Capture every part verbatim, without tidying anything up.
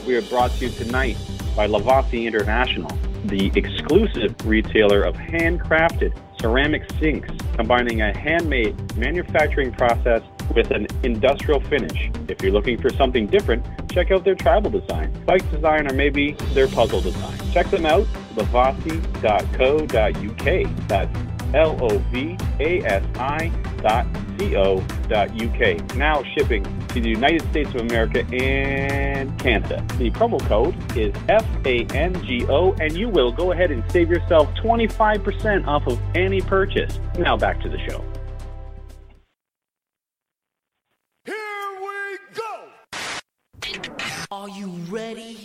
we are brought to you tonight by Lavazzi International, the exclusive retailer of handcrafted ceramic sinks, combining a handmade manufacturing process with an industrial finish. If you're looking for something different, check out their tribal design, bike design, or maybe their puzzle design. Check them out, lavazzi dot co dot u k. That's L O V A S I dot C O dot U K. Now shipping to the United States of America and Canada. The promo code is F A N G O, and you will go ahead and save yourself twenty-five percent off of any purchase. Now back to the show. Here we go! Are you ready?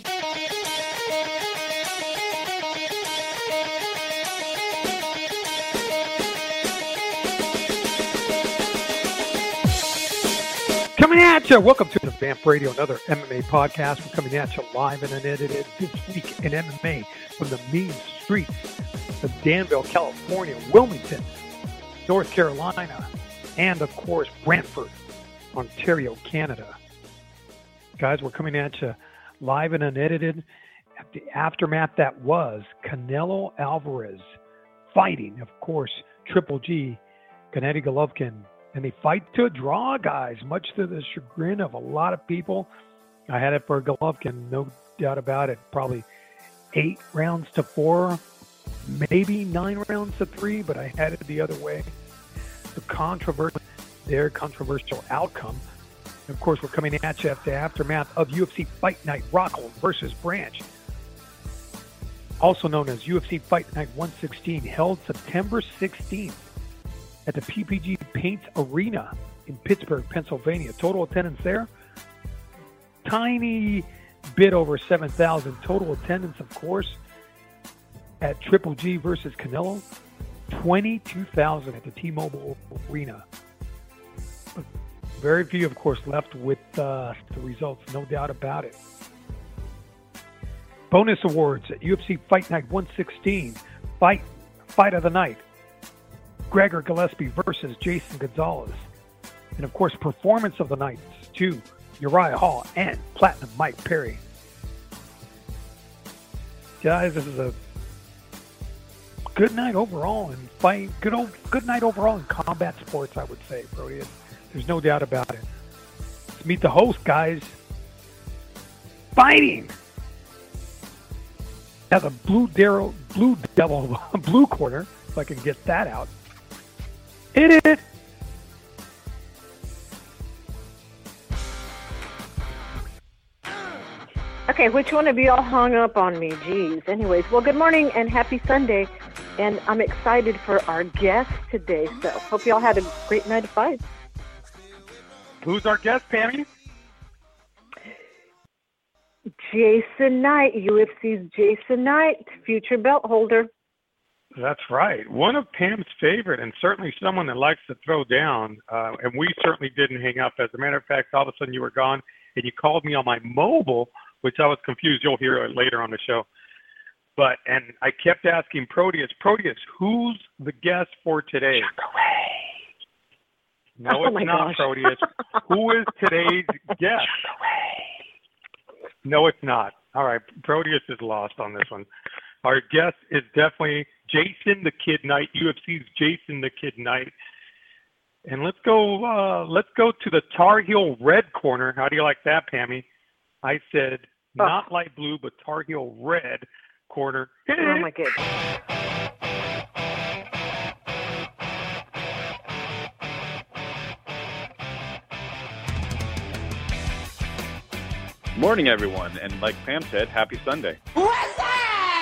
Coming at you. Welcome to the Vamp Radio, another M M A podcast. We're coming at you live and unedited this week in M M A from the mean streets of Danville, California, Wilmington, North Carolina, and of course Brantford, Ontario, Canada. Guys, we're coming at you live and unedited at the aftermath that was Canelo Alvarez fighting, of course, Triple G, Gennady Golovkin. And they fight to a draw, guys, much to the chagrin of a lot of people. I had it for Golovkin, no doubt about it. Probably eight rounds to four, maybe nine rounds to three, but I had it the other way. The controversial, their controversial outcome. And of course, we're coming at you at the aftermath of U F C Fight Night Rockhold versus Branch, also known as U F C Fight Night one sixteen, held September sixteenth. At the P P G Paints Arena in Pittsburgh, Pennsylvania. Total attendance there, tiny bit over seven thousand. Total attendance, of course, at Triple G versus Canelo, twenty-two thousand at the T-Mobile Arena. But very few, of course, left with uh, the results, no doubt about it. Bonus awards at U F C Fight Night one sixteen. Fight, fight of the night. Gregor Gillespie versus Jason Gonzalez. And, of course, performance of the night to Uriah Hall and Platinum Mike Perry. Guys, this is a good night overall in fight. Good old, good night overall in combat sports, I would say, Brody. There's no doubt about it. Let's meet the host, guys. Fighting. Now the Blue Devil, Blue Devil, Blue Corner, if I can get that out. Hit it! Okay, which one of you all hung up on me? Jeez. Anyways, well, good morning and happy Sunday. And I'm excited for our guest today. So hope you all had a great night of fights. Who's our guest, Pammy? Jason Knight, U F C's Jason Knight, future belt holder. That's right. One of Pam's favorite, and certainly someone that likes to throw down. Uh, and we certainly didn't hang up. As a matter of fact, all of a sudden you were gone, and you called me on my mobile, which I was confused. You'll hear it later on the show. But, and I kept asking Proteus, Proteus, who's the guest for today? No, oh it's not, gosh. Proteus. Who is today's guest? No, it's not. All right, Proteus is lost on this one. Our guest is definitely Jason the Kid Knight, U F C's Jason the Kid Knight. And let's go uh, let's go to the Tar Heel Red corner. How do you like that, Pammy? I said oh. not light blue, but Tar Heel Red corner. Oh, my goodness. Morning, everyone. And like Pam said, happy Sunday. What's that?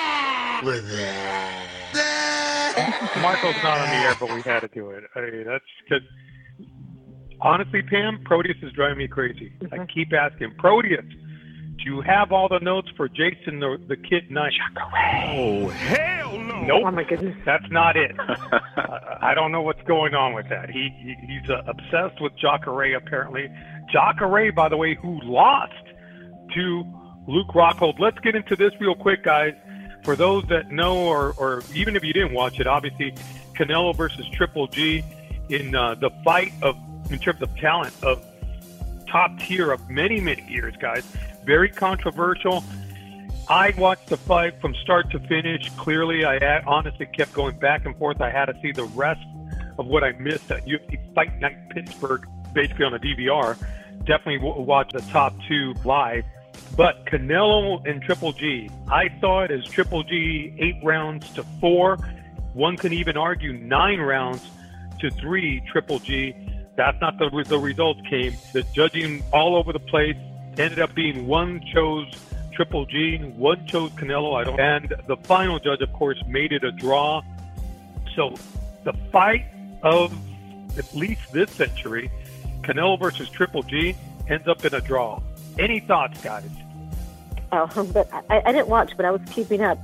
Michael's not on the air, but we had to do it. I mean, that's because, honestly, Pam, Proteus is driving me crazy. Mm-hmm. I keep asking, Proteus, do you have all the notes for Jason the, the Kid Knight? Oh, hell no. Nope. Oh, my goodness. That's not it. uh, I don't know what's going on with that. He, he He's uh, obsessed with Jacare, apparently. Jacare, by the way, who lost to Luke Rockhold. Let's get into this real quick, guys. For those that know, or, or even if you didn't watch it, obviously Canelo versus Triple G in uh, the fight of, in terms of talent, of top tier of many, many years, guys. Very controversial. I watched the fight from start to finish. Clearly, I had, honestly kept going back and forth. I had to see the rest of what I missed at U F C Fight Night Pittsburgh, basically on the D V R. Definitely w- watch the top two live. But Canelo and Triple G, I saw it as Triple G eight rounds to four. One can even argue nine rounds to three Triple G. That's not the the results came. The judging all over the place ended up being one chose Triple G, one chose Canelo. I don't. And the final judge, of course, made it a draw. So the fight of at least this century, Canelo versus Triple G, ends up in a draw. Any thoughts, guys? Oh, but I, I didn't watch, but I was keeping up.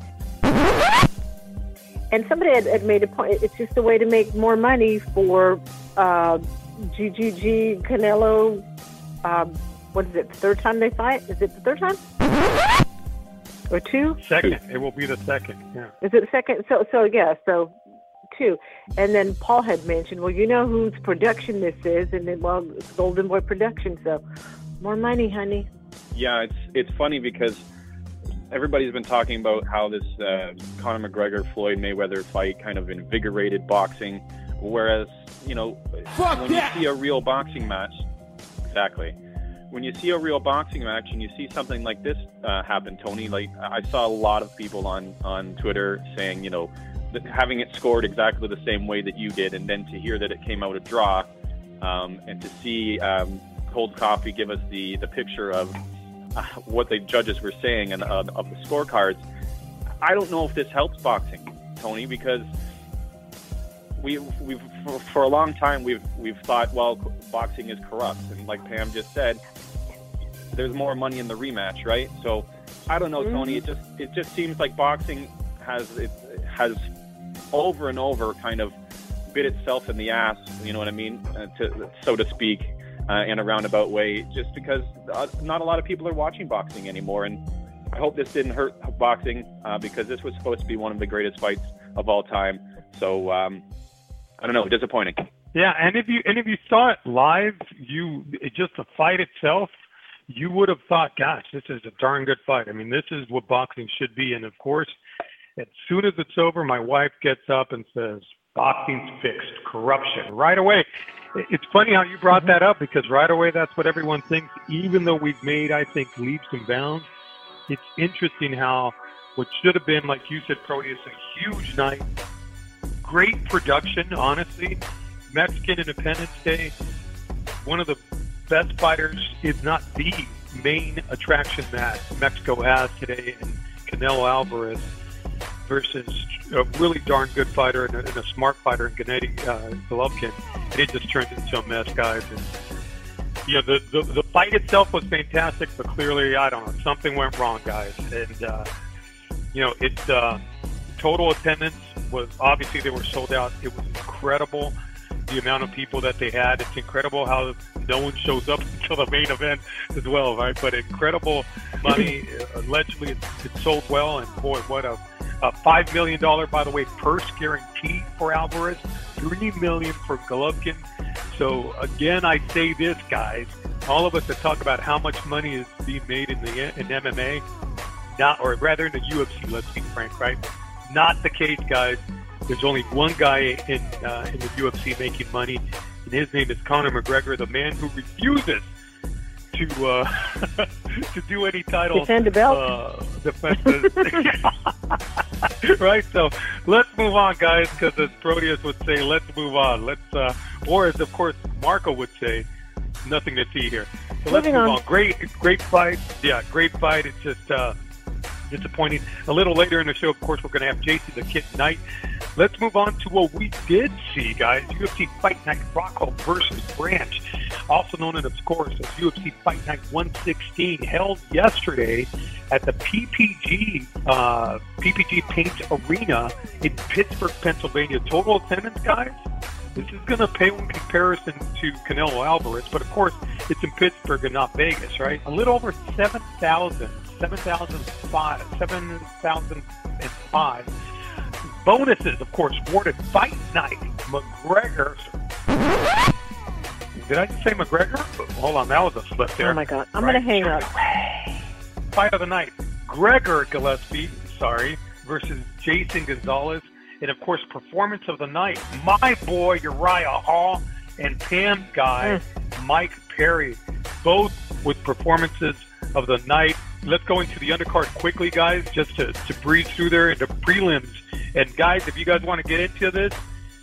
And somebody had, had made a point. It's just a way to make more money for uh, G G G, Canelo. Um, what is it, the third time they fight? Is it the third time? Or two? Second. It will be the second, yeah. Is it the second? So, so yeah, so two. And then Paul had mentioned, well, you know whose production this is? And then, well, it's Golden Boy Production, so more money, honey. Yeah, it's it's funny because everybody's been talking about how this uh, Conor McGregor-Floyd Mayweather fight kind of invigorated boxing, whereas, you know, Fuck when that. you see a real boxing match, exactly, when you see a real boxing match and you see something like this uh, happen, Tony, like I saw a lot of people on, on Twitter saying, you know, that having it scored exactly the same way that you did, and then to hear that it came out a draw, um, and to see um, Cold Coffee give us the, the picture of Uh, what the judges were saying and uh, of the scorecards. I don't know if this helps boxing, Tony, because we we've for, for a long time we've we've thought, well, boxing is corrupt, and like Pam just said, there's more money in the rematch, right? So I don't know, Tony. It just it just seems like boxing has it has over and over kind of bit itself in the ass. You know what I mean, uh, to so to speak. Uh, in a roundabout way, just because uh, not a lot of people are watching boxing anymore. And I hope this didn't hurt boxing uh, because this was supposed to be one of the greatest fights of all time. So, um, I don't know, disappointing. Yeah, and if you and if you saw it live, you it, just the fight itself, you would have thought, gosh, this is a darn good fight. I mean, this is what boxing should be. And, of course, as soon as it's over, my wife gets up and says, boxing's fixed, corruption, right away. It's funny how you brought that up, because right away that's what everyone thinks, even though we've made, I think, leaps and bounds. It's interesting how what should have been, like you said, Proteus, a huge night, great production, honestly. Mexican Independence Day, one of the best fighters, if not the main attraction that Mexico has today, in Canelo Alvarez versus a really darn good fighter and a, and a smart fighter in Gennady uh, Golovkin. And it just turned into a mess, guys. And you know, the, the the fight itself was fantastic, but clearly, I don't know, something went wrong, guys. And uh, you know, it's uh, total attendance was obviously they were sold out. It was incredible the amount of people that they had. It's incredible how no one shows up until the main event as well, right? But incredible money. Allegedly, it, it sold well, and boy, what a A five million dollars, by the way, purse guarantee for Alvarez, three million dollars for Golovkin. So, again, I say this, guys. All of us that talk about how much money is being made in the in M M A, not, or rather in the U F C, let's be frank, right? Not the case, guys. There's only one guy in, uh, in the U F C making money, and his name is Conor McGregor, the man who refuses to uh, to do any title defend the belt. Uh, defenses. Right, so let's move on, guys, because as Proteus would say, let's move on. Let's, uh, or as of course Marco would say, nothing to see here. So let's Moving move on. on. Great, great fight. Yeah, great fight. It's just uh, disappointing. A little later in the show, of course, we're going to have J C the Kid Knight. Let's move on to what we did see, guys. U F C Fight Night Rocco versus Branch, also known in, of course, as U F C Fight Night one sixteen, held yesterday at the P P G uh, P P G Paint Arena in Pittsburgh, Pennsylvania. Total attendance, guys, this is going to pale in comparison to Canelo Alvarez, but of course, it's in Pittsburgh and not Vegas, right? A little over seven thousand, seven thousand five, seven thousand five. Bonuses, of course, awarded Fight Night. McGregor Did I just say McGregor? Hold on, that was a slip there. Oh, my God. I'm Right. going to hang up. Fight of the night, Gregor Gillespie, sorry, versus Jason Gonzalez. And, of course, performance of the night, my boy Uriah Hall and Pam's guy, mm. Mike Perry, both with performances of the night. Let's go into the undercard quickly, guys, just to, to breeze through there into prelims. And, guys, if you guys want to get into this,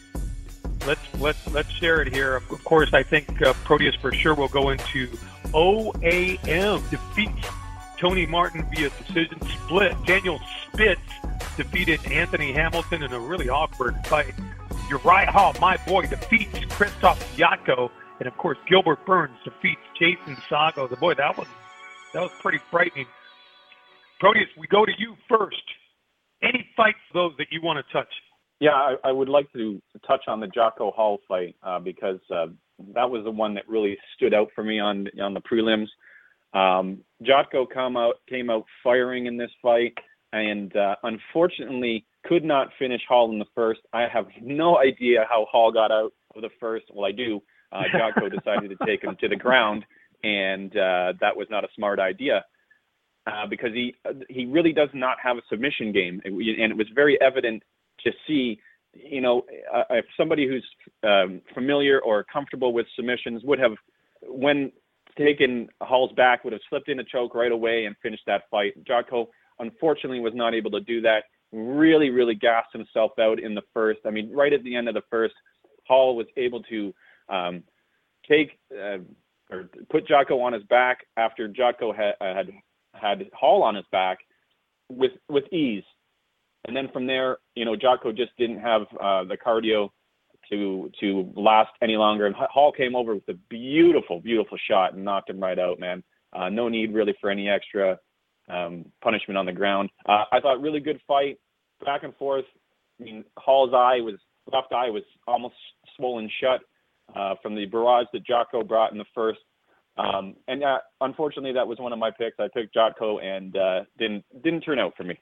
let's let's let's share it here. Of course, I think uh, Proteus for sure will go into O A M defeats Tony Martin via decision split. Daniel Spitz defeated Anthony Hamilton in a really awkward fight. Uriah Hall, my boy, defeats Krzysztof Jotko. And, of course, Gilbert Burns defeats Jason Sago. The boy, that was that was pretty frightening. Proteus, we go to you first. Any fights, those that you want to touch? Yeah, I, I would like to touch on the Jotko Hall fight uh, because uh, that was the one that really stood out for me on on the prelims. Um, Jotko come out, came out firing in this fight, and uh, unfortunately could not finish Hall in the first. I have no idea how Hall got out of the first. Well, I do. Uh, Jotko decided to take him to the ground, and uh, that was not a smart idea uh, because he he really does not have a submission game, and it was very evident to see. You know, uh, if somebody who's um, familiar or comfortable with submissions would have, when taken Hall's back, would have slipped in a choke right away and finished that fight. Jotko, unfortunately, was not able to do that. Really, really gassed himself out in the first. I mean, right at the end of the first, Hall was able to um, take uh, or put Jotko on his back after Jotko had, had had Hall on his back with with ease. And then from there, you know, Jotko just didn't have uh, the cardio to to last any longer. And Hall came over with a beautiful, beautiful shot and knocked him right out, man. Uh, no need really for any extra um, punishment on the ground. Uh, I thought really good fight, back and forth. I mean, Hall's eye was, left eye was almost swollen shut uh, from the barrage that Jotko brought in the first. Um, and uh, unfortunately, that was one of my picks. I picked Jotko and uh, didn't didn't turn out for me.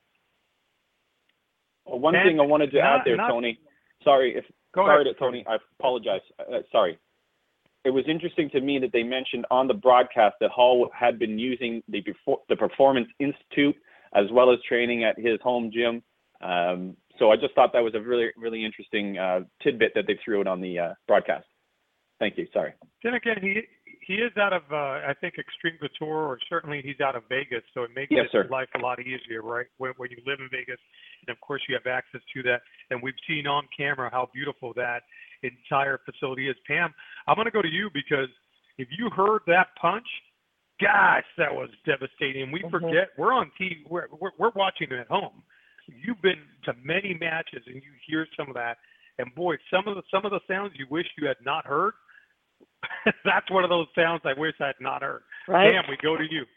One and thing I wanted to not, add there, not, Tony. Sorry, if sorry, ahead. to, Tony. I apologize. Uh, sorry. It was interesting to me that they mentioned on the broadcast that Hall had been using the the Performance Institute as well as training at his home gym. Um, so I just thought that was a really, really interesting uh, tidbit that they threw it on the uh, broadcast. Thank you. Sorry. Then again, he he is out of uh, I think Extreme Couture, or certainly he's out of Vegas, so it makes yes, his life a lot easier, right? When, when you live in Vegas, and of course you have access to that, and we've seen on camera how beautiful that entire facility is. Pam, I'm going to go to you because if you heard that punch, gosh, that was devastating. We mm-hmm. forget we're on T V, we're, we're we're watching it at home. You've been to many matches and you hear some of that, and boy, some of the some of the sounds you wish you had not heard. That's one of those sounds I wish I had not heard. Right. Pam, we go to you.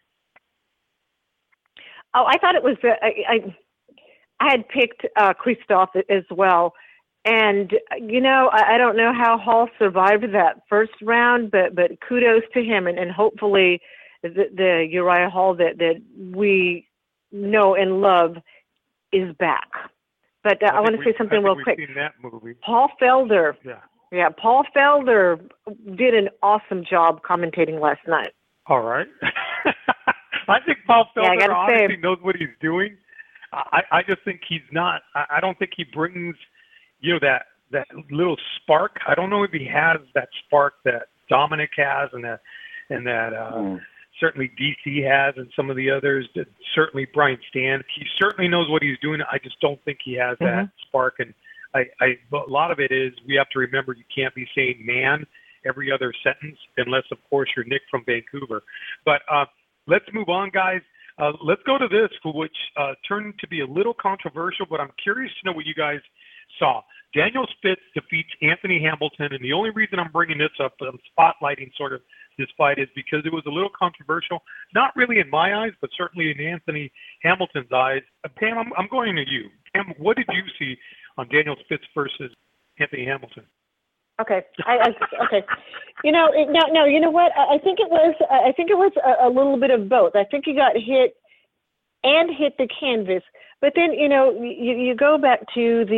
Oh, I thought it was. Uh, I, I I had picked uh, Krzysztof as well, and you know I, I don't know how Hall survived that first round, but but kudos to him, and, and hopefully the, the Uriah Hall that that we know and love is back. But uh, I, I want to say something real quick. Seen that movie. Paul Felder. Yeah. Yeah, Paul Felder did an awesome job commentating last night. All right. I think Paul Felder yeah, honestly say. knows what he's doing. I, I just think he's not. I, I don't think he brings, you know, that that little spark. I don't know if he has that spark that Dominic has, and that and that uh, mm. certainly D C has, and some of the others. That certainly Brian Stan. He certainly knows what he's doing. I just don't think he has that mm-hmm. spark. And I, I, a lot of it is we have to remember you can't be saying man every other sentence unless, of course, you're Nick from Vancouver. But uh, let's move on, guys. Uh, let's go to this, which uh, turned to be a little controversial, but I'm curious to know what you guys saw. Daniel Spitz defeats Anthony Hamilton, and the only reason I'm bringing this up, I'm spotlighting sort of this fight, is because it was a little controversial, not really in my eyes, but certainly in Anthony Hamilton's eyes. Uh, Pam, I'm, I'm going to you. Pam, what did you see on Daniel Spitz versus Anthony Hamilton? Okay, I, I okay. You know, it, no, no. You know what? I, I think it was. I think it was a, a little bit of both. I think he got hit and hit the canvas, but then you know, you, you go back to the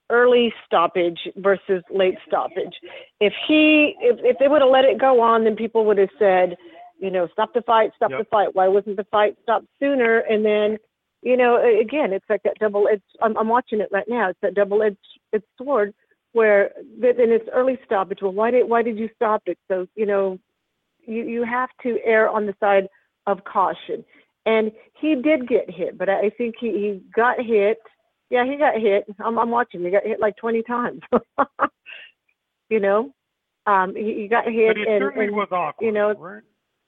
early stoppage versus late stoppage. If he, if, if they would have let it go on, then people would have said, you know, stop the fight, stop yep. the fight. Why wasn't the fight stopped sooner? And then, you know, again, it's like that double-edged, I'm, I'm watching it right now. It's that double-edged it's sword where then it's early stoppage. Well, why did, why did you stop it? So, you know, you, you have to err on the side of caution. And he did get hit, but I think he, he got hit. Yeah, he got hit. I'm, I'm watching. He got hit like twenty times. you know, um, he, he got hit. But it and, certainly and, was awkward, you know, right?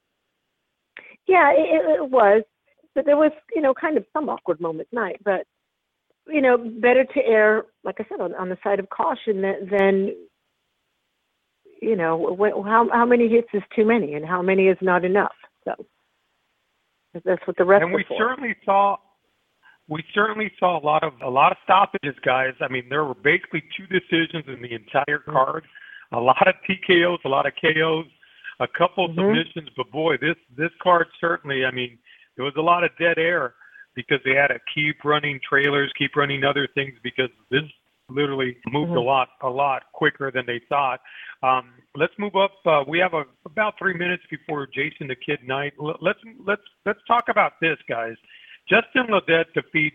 Yeah, it, it was. But there was, you know, kind of some awkward moments night. But, you know, better to err, like I said, on, on the side of caution than, than you know, when, how how many hits is too many and how many is not enough. So that's what the rest. And we for. certainly saw. We certainly saw a lot of a lot of stoppages, guys. I mean, there were basically two decisions in the entire card. A lot of T K Os, a lot of K Os, a couple mm-hmm. submissions. But boy, this this card certainly. I mean, there was a lot of dead air because they had to keep running trailers, keep running other things because this literally moved mm-hmm. a lot a lot quicker than they thought. Um, let's move up. Uh, we have a, about three minutes before Jason the Kid Knight. Let's let's let's talk about this, guys. Justin Ledet defeats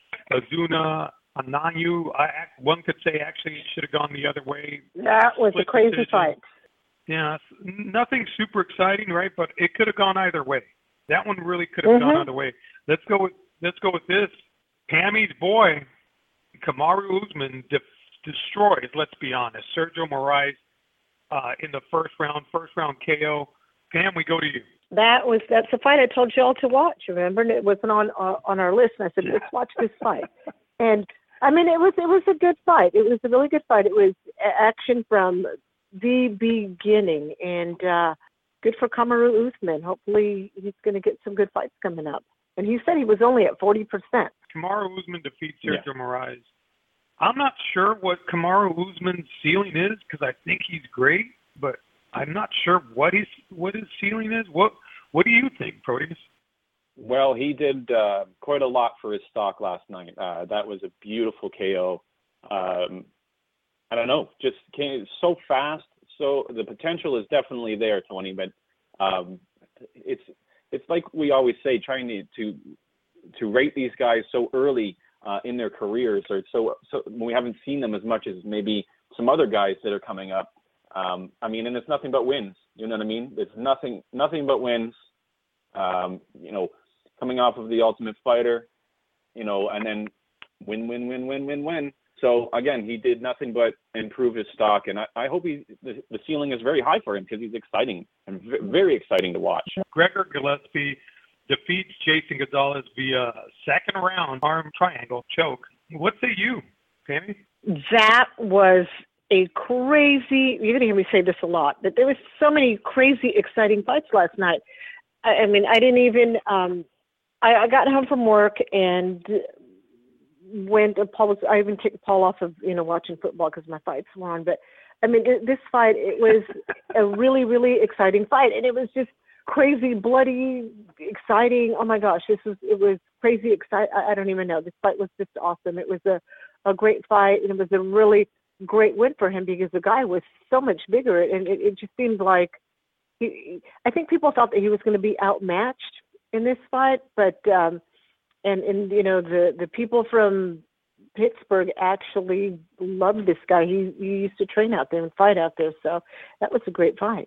Azuna Ananyu. I, one could say actually it should have gone the other way. That was Split a crazy decision. fight. Yeah, nothing super exciting, right? But it could have gone either way. That one really could have mm-hmm. gone either way. Let's go with let's go with this. Tammy's boy, Kamaru Usman, de- destroys. Let's be honest, Sergio Moraes uh, in the first round, first round K O. Pam, we go to you. That was that's the fight I told you all to watch. Remember, and it wasn't on uh, on our list. And I said, let's watch this fight. And I mean, it was it was a good fight. It was a really good fight. It was action from the beginning, and uh, good for Kamaru Usman. Hopefully, he's going to get some good fights coming up. And he said he was only at forty percent. Kamaru Usman defeats Sergio yeah. Moraes. I'm not sure what Kamaru Usman's ceiling is because I think he's great, but I'm not sure what his what his ceiling is. What what do you think, Proteus? Well, he did uh, quite a lot for his stock last night. Uh, that was a beautiful K O. Um, I don't know, just came so fast. So the potential is definitely there, Tony. But um, it's it's like we always say, trying to to, to rate these guys so early uh, in their careers, or so so we haven't seen them as much as maybe some other guys that are coming up. Um, I mean, and it's nothing but wins. You know what I mean? It's nothing, nothing but wins. Um, you know, coming off of the Ultimate Fighter, you know, and then win, win, win, win, win, win. So again, he did nothing but improve his stock, and I, I hope he the, the ceiling is very high for him because he's exciting and v- very exciting to watch. Gregor Gillespie defeats Jason Gonzalez via second round arm triangle choke. What say you, Tammy? That was a crazy, you're going to hear me say this a lot, but there was so many crazy, exciting fights last night. I, I mean, I didn't even, um, I, I got home from work and went, Paul was, I even took Paul off of, you know, watching football because my fights were on. But, I mean, it, this fight, it was a really, really exciting fight. And it was just crazy, bloody, exciting. Oh, my gosh, this was, it was crazy, exciting. I, I don't even know. This fight was just awesome. It was a, a great fight, and it was a really great win for him because the guy was so much bigger, and it, it just seemed like he, I think people thought that he was going to be outmatched in this fight, but um, and and you know the the people from Pittsburgh actually loved this guy. He he used to train out there and fight out there, so that was a great fight.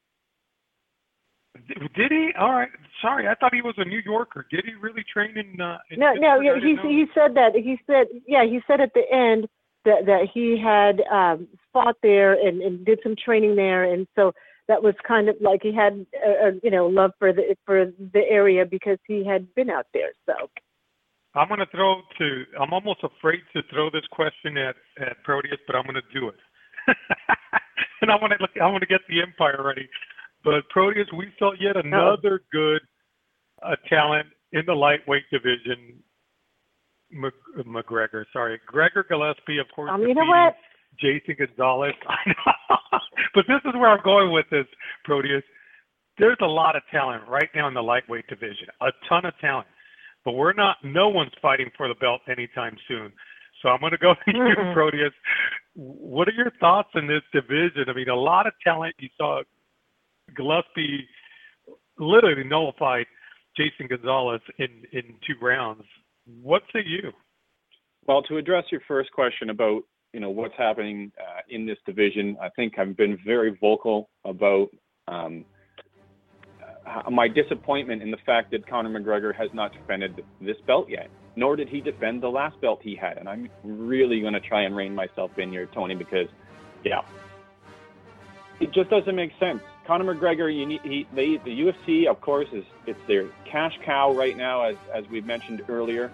Did he? All right. Sorry, I thought he was a New Yorker. Did he really train in? Uh, in no, Pittsburgh? no. He he said that. He said, yeah. He said at the end that that he had um, fought there and, and did some training there, and so that was kind of like he had a, a you know love for the for the area because he had been out there. So I'm going to throw to. I'm almost afraid to throw this question at at Proteus, but I'm going to do it. And I want to look. I want to get the Empire ready. But Proteus, we saw yet another good uh, talent in the lightweight division. Mc, McGregor, sorry, Gregor Gillespie, of course. Um, you know what? Jason Gonzalez. I know. But this is where I'm going with this, Proteus. There's a lot of talent right now in the lightweight division, a ton of talent. But we're not. No one's fighting for the belt anytime soon. So I'm going to go to you, Proteus. What are your thoughts on this division? I mean, a lot of talent. You saw Gillespie literally nullified Jason Gonzalez in, in two rounds. What say you? Well, to address your first question about, you know, what's happening uh, in this division, I think I've been very vocal about um, uh, my disappointment in the fact that Conor McGregor has not defended this belt yet, nor did he defend the last belt he had. And I'm really going to try and rein myself in here, Tony, because, yeah, it just doesn't make sense. Conor McGregor, you need, he, they, the U F C, of course, is it's their cash cow right now, as as we mentioned earlier.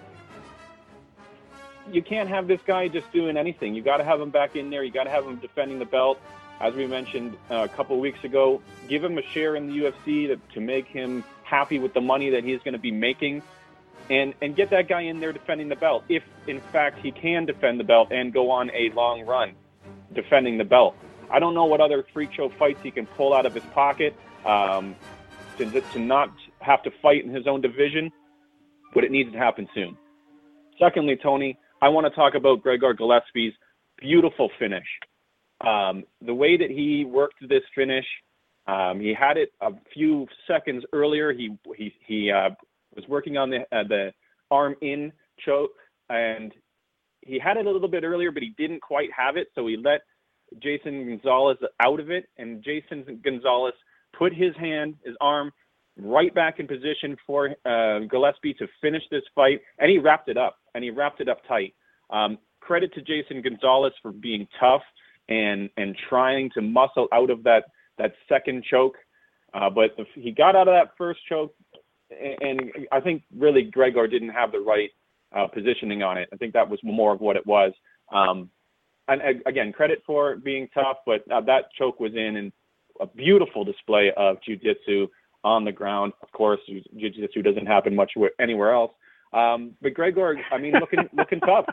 You can't have this guy just doing anything. You got to have him back in there. You got to have him defending the belt. As we mentioned uh, a couple of weeks ago, give him a share in the U F C to, to make him happy with the money that he's going to be making, and and get that guy in there defending the belt. If in fact he can defend the belt and go on a long run defending the belt. I don't know what other freak show fights he can pull out of his pocket um, to, to not have to fight in his own division, but it needs to happen soon. Secondly, Tony, I want to talk about Gregor Gillespie's beautiful finish. Um, the way that he worked this finish, um, he had it a few seconds earlier. He he he uh, was working on the uh, the arm in choke, and he had it a little bit earlier, but he didn't quite have it, so he let Jason Gonzalez out of it, and Jason Gonzalez put his hand, his arm, right back in position for uh, Gillespie to finish this fight, and he wrapped it up, and he wrapped it up tight. Um, credit to Jason Gonzalez for being tough and and trying to muscle out of that that second choke, uh, but if he got out of that first choke, and, and I think really Gregor didn't have the right uh, positioning on it. I think that was more of what it was. Um, And again, credit for being tough, but uh, that choke was in, and a beautiful display of jiu-jitsu on the ground. Of course, jiu-jitsu doesn't happen much anywhere else. Um, but Gregor, I mean, looking looking tough.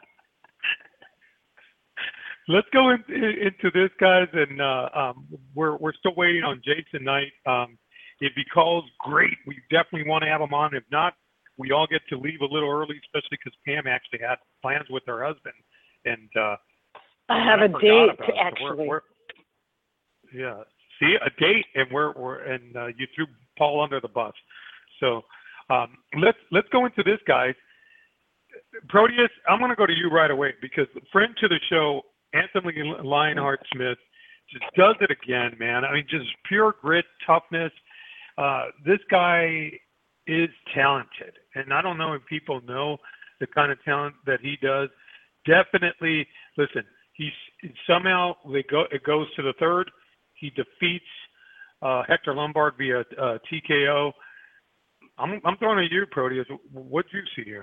Let's go in, into this, guys, and uh, um, we're we're still waiting on Jason Knight. Um, if he calls, great. We definitely want to have him on. If not, we all get to leave a little early, especially because Pam actually had plans with her husband, and. Uh, I have I a date, so actually. We're, we're, yeah, see, a date, and we're we're and uh, you threw Paul under the bus. So um, let's let's go into this, guys. Proteus, I'm going to go to you right away because friend to the show, Anthony Lionheart Smith, just does it again, man. I mean, just pure grit, toughness. Uh, this guy is talented, and I don't know if people know the kind of talent that he does. Definitely, listen. He's somehow they go. It goes to the third. He defeats uh, Hector Lombard via uh, T K O. I'm I'm throwing at you, Proteus. What did you see here?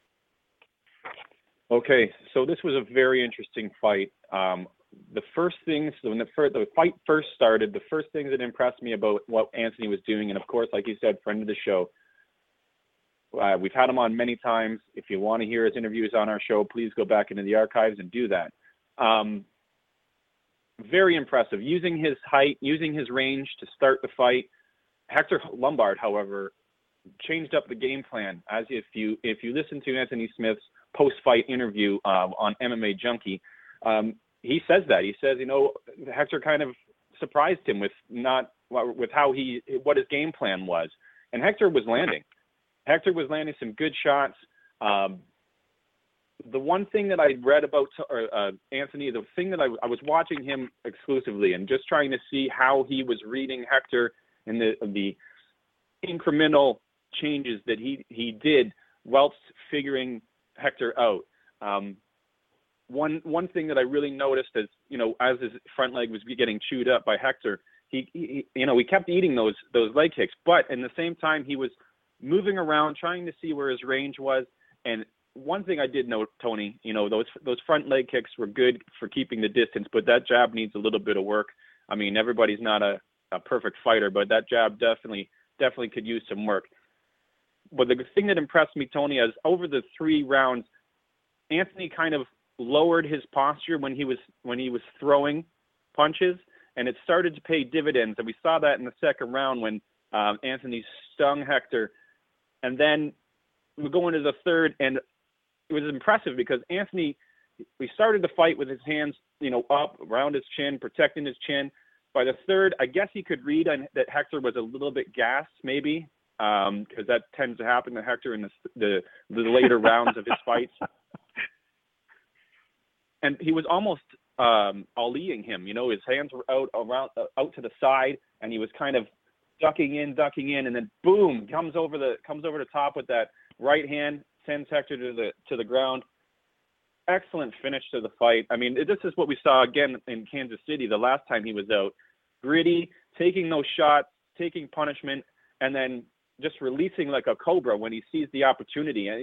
Okay, so this was a very interesting fight. Um, the first things when the, first, the fight first started, the first things that impressed me about what Anthony was doing, and of course, like you said, friend of the show. Uh, we've had him on many times. If you want to hear his interviews on our show, please go back into the archives and do that. Um, very impressive. Using his height, using his range to start the fight. Hector Lombard, however, changed up the game plan. As if you if you listen to Anthony Smith's post-fight interview uh, on M M A Junkie, um, he says that he says, you know, Hector kind of surprised him with not with how he what his game plan was, and Hector was landing. Hector was landing some good shots. Um, The one thing that I read about uh, Anthony, the thing that I, I was watching him exclusively and just trying to see how he was reading Hector and the the incremental changes that he, he did whilst figuring Hector out. Um, one one thing that I really noticed is, you know, as his front leg was getting chewed up by Hector, he, he you know, he kept eating those those leg kicks, but in the same time he was moving around, trying to see where his range was. And one thing I did note, Tony, you know, those those front leg kicks were good for keeping the distance, but that jab needs a little bit of work. I mean, everybody's not a, a perfect fighter, but that jab definitely definitely could use some work. But the thing that impressed me, Tony, is over the three rounds, Anthony kind of lowered his posture when he was when he was throwing punches, and it started to pay dividends. And we saw that in the second round when um, Anthony stung Hector, and then we go into the third, and it was impressive because Anthony we started the fight with his hands, you know, up around his chin, protecting his chin. By the third, I guess he could read on, that Hector was a little bit gassed, maybe, because um, that tends to happen to Hector in the the, the later rounds of his fights. And he was almost um, Aliing him, you know, his hands were out around, uh, out to the side, and he was kind of ducking in, ducking in, and then boom, comes over the comes over the top with that right hand, sends Hector to the to the ground. Excellent finish to the fight. I mean, this is what we saw again in Kansas City the last time he was out. Gritty, taking those shots, taking punishment, and then just releasing like a cobra when he sees the opportunity. And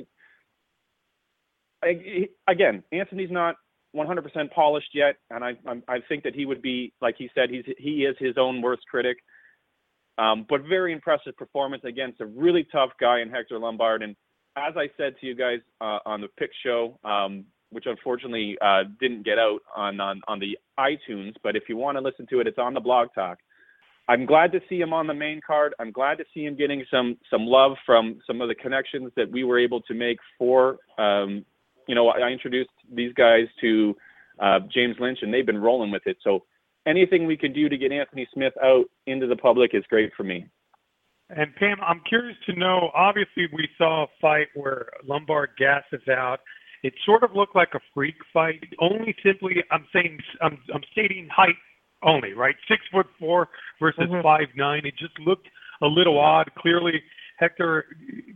I, again, Anthony's not one hundred percent polished yet, and I, I I think that he would be, like he said, he's he is his own worst critic. Um, but very impressive performance against a really tough guy in Hector Lombard. And as I said to you guys uh, on the pick show, um, which unfortunately uh, didn't get out on, on, on the iTunes, but if you want to listen to it, it's on the Blog Talk. I'm glad to see him on the main card. I'm glad to see him getting some some love from some of the connections that we were able to make for, um, you know, I introduced these guys to uh, James Lynch, and they've been rolling with it. So anything we can do to get Anthony Smith out into the public is great for me. And Pam, I'm curious to know, obviously we saw a fight where Lombard gasses out. It sort of looked like a freak fight, only simply, I'm saying, I'm, I'm stating height only, right? Six foot four versus mm-hmm. five nine. It just looked a little odd. Clearly, Hector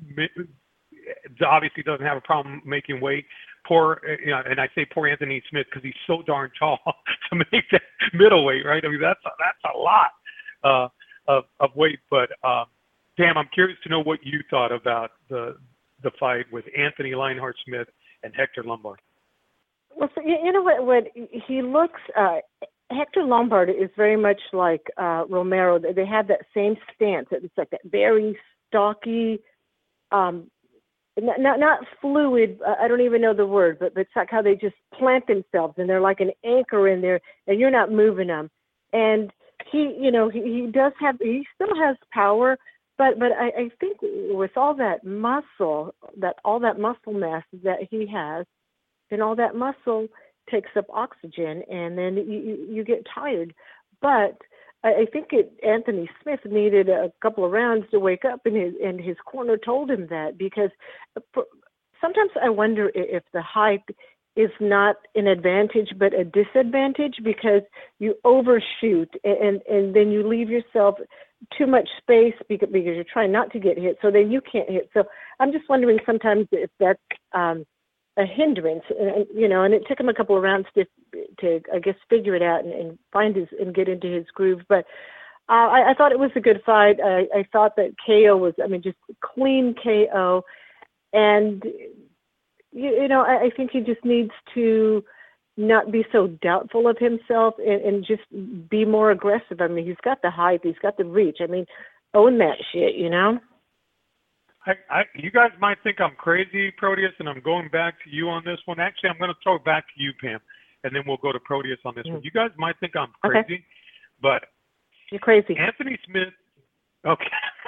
obviously doesn't have a problem making weight. Poor, you know, and I say poor Anthony Smith because he's so darn tall to make that middleweight, right? I mean, that's a, that's a lot uh, of of weight. But um, Pam, I'm curious to know what you thought about the the fight with Anthony Lionheart Smith and Hector Lombard. Well, so, you know what? What he looks, uh, Hector Lombard is very much like uh, Romero. They have that same stance. It's like that very stocky, um, not, not not fluid. I don't even know the word, but, but it's like how they just plant themselves, and they're like an anchor in there, and you're not moving them. And he, you know, he, he does have, he still has power. But but I, I think with all that muscle, that all that muscle mass that he has, then all that muscle takes up oxygen, and then you, you get tired. But I, I think it, Anthony Smith needed a couple of rounds to wake up, and his and his corner told him that, because for, sometimes I wonder if the height is not an advantage but a disadvantage, because you overshoot and and then you leave yourself too much space because, because you're trying not to get hit, so then you can't hit. So I'm just wondering sometimes if that's um, a hindrance, and, you know, and it took him a couple of rounds to, to I guess, figure it out and, and find his and get into his groove. But uh, I, I thought it was a good fight. I, I thought that K O was, I mean, just clean K O. And, you, you know, I, I think he just needs to not be so doubtful of himself and, and just be more aggressive. I mean, he's got the height, he's got the reach. I mean, own that shit, you know? I, I, you guys might think I'm crazy, Proteus, and I'm going back to you on this one. Actually, I'm going to throw it back to you, Pam, and then we'll go to Proteus on this mm. one. You guys might think I'm crazy, okay. but you're crazy. Anthony Smith, okay,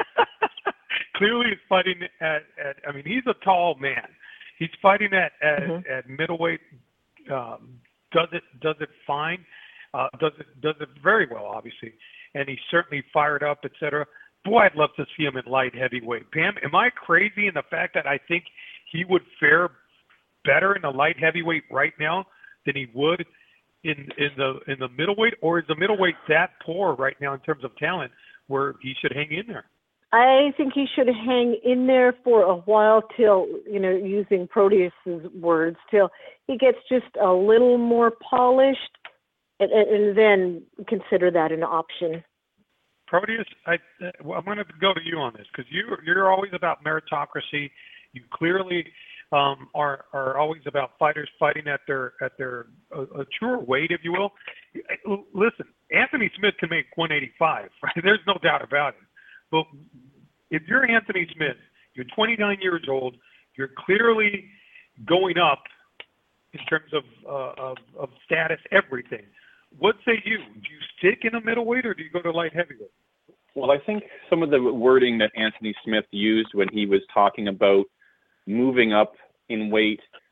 clearly is fighting at, at, I mean, he's a tall man. He's fighting at, at, mm-hmm. at middleweight. Um, does it does it fine? Uh, does it does it very well, obviously, and he's certainly fired up, et cetera. Boy, I'd love to see him in light heavyweight. Pam, am I crazy in the fact that I think he would fare better in the light heavyweight right now than he would in in the in the middleweight, or is the middleweight that poor right now in terms of talent where he should hang in there? I think he should hang in there for a while till, you know, using Proteus's words, till he gets just a little more polished, and, and then consider that an option. Proteus, I, well, I'm going to go to you on this, because you, you're always about meritocracy. You clearly um, are are always about fighters fighting at their at their uh, a truer weight, if you will. Listen, Anthony Smith can make one eighty-five, right? There's no doubt about it. But if you're Anthony Smith, you're twenty-nine years old, you're clearly going up in terms of, uh, of, of status, everything. What say you? Do you stick in a middleweight, or do you go to light heavyweight? Well, I think some of the wording that Anthony Smith used when he was talking about moving up in weight